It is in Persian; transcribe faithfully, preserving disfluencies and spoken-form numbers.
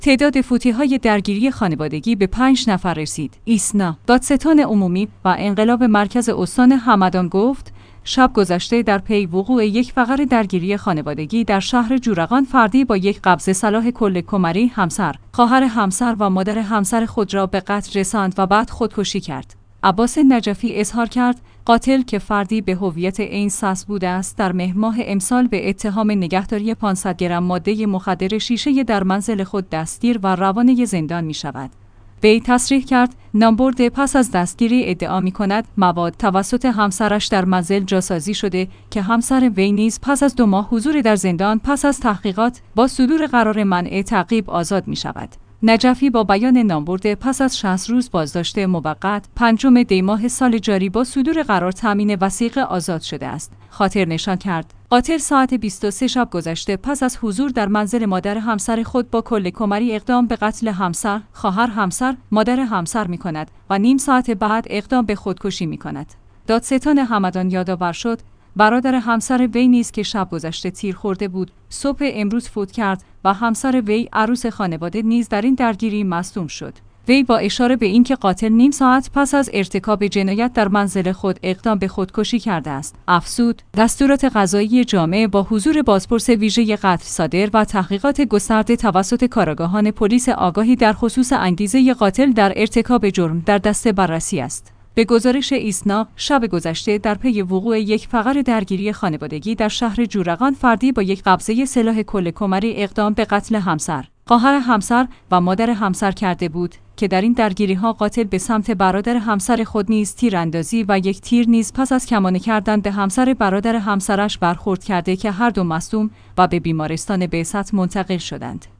تعداد فوتی‌های درگیری خانوادگی به پنج نفر رسید. ایسنا، دادستان عمومی و انقلاب مرکز استان همدان گفت شب گذشته در پی وقوع یک فقر درگیری خانوادگی در شهر جورقان فردی با یک قبض سلاح کله کمری همسر، خواهر همسر و مادر همسر خود را به قتل رساند و بعد خودکشی کرد. عباس نجفی اظهار کرد قاتل که فردی به هویت عین سس بوده است در مهر ماه امسال به اتهام نگهداری پانصد گرم ماده مخدر شیشه در منزل خود دستگیر و روانه زندان می شود. وی تصریح کرد نامبرد پس از دستگیری ادعا می کند مواد توسط همسرش در منزل جاسازی شده که همسر وی نیز پس از دو ماه حضور در زندان پس از تحقیقات با صدور قرار منع تعقیب آزاد می شود. نجفی با بیان نامبرد پس از شصت روز بازداشت موقت پنجم دی ماه سال جاری با صدور قرار تامین وثیقه آزاد شده است. خاطر نشان کرد قاتل ساعت بیست و سه شب گذشته پس از حضور در منزل مادر همسر خود با کله کمری اقدام به قتل همسر، خواهر همسر، مادر همسر می کند و نیم ساعت بعد اقدام به خودکشی می کند. دادستان همدان یادآور شد برادر همسر وی نیز که شب گذشته تیر خورده بود صبح امروز فوت کرد و همسر وی عروس خانواده نیز در این درگیری مصدوم شد. وی با اشاره به اینکه قاتل نیم ساعت پس از ارتکاب جنایت در منزل خود اقدام به خودکشی کرده است افزود دستورات قضایی جامع با حضور بازپرس ویژه قتل صادر و تحقیقات گسترده توسط کارآگاهان پلیس آگاهی در خصوص انگیزه قاتل در ارتکاب جرم در دست بررسی است. به گزارش ایسنا، شب گذشته در پی وقوع یک فقر درگیری خانوادگی در شهر جورقان فردی با یک قبضه سلاح کله کمری اقدام به قتل همسر، خواهر همسر و مادر همسر کرده بود که در این درگیری‌ها قاتل به سمت برادر همسر خود نیز تیراندازی و یک تیر نیز پس از کمانه کردن به همسر برادر همسرش برخورد کرده که هر دو مصدوم و به بیمارستان بعثت منتقل شدند.